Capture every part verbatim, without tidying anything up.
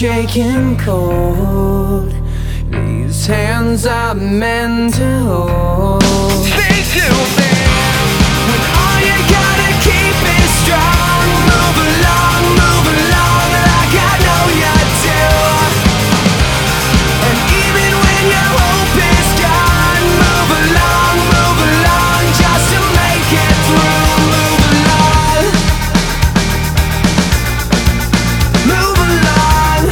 shaking cold. These hands are meant to hold. Speak to me when all you gotta keep is strong. Move along, move along like I know you do. And even when your hope is gone, move along, move along just to make it through. Move along, move along.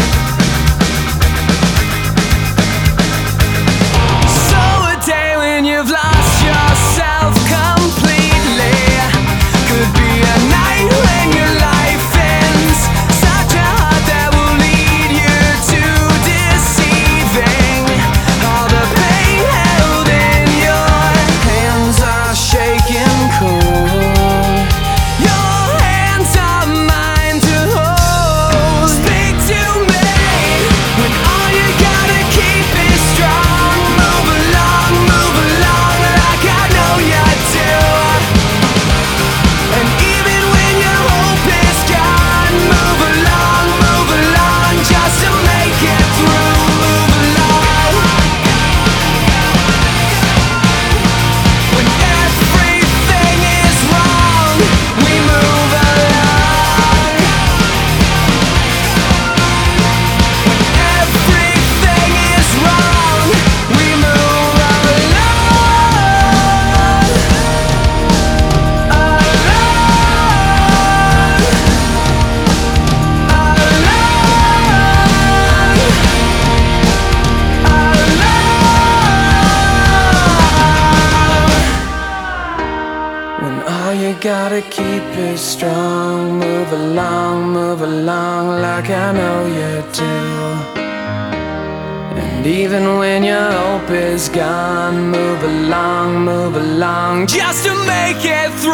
So a day when you've lost yourself completely could be a night when your life ends. Such a heart that will lead you to deceiving. All the pain held in your hands are shaking cold. Your hands are mine to hold. Speak to me when all you gotta keep is strong. Move along, move along like I know you do. And even when your hope is gone, move along, move along just to make it through. Move along when everything is wrong. We move along when everything is wrong. We move along, along, along. When all you gotta keep is strong, move along, move along like I know you do. And even when your hope is gone, move along, move along just to make it through.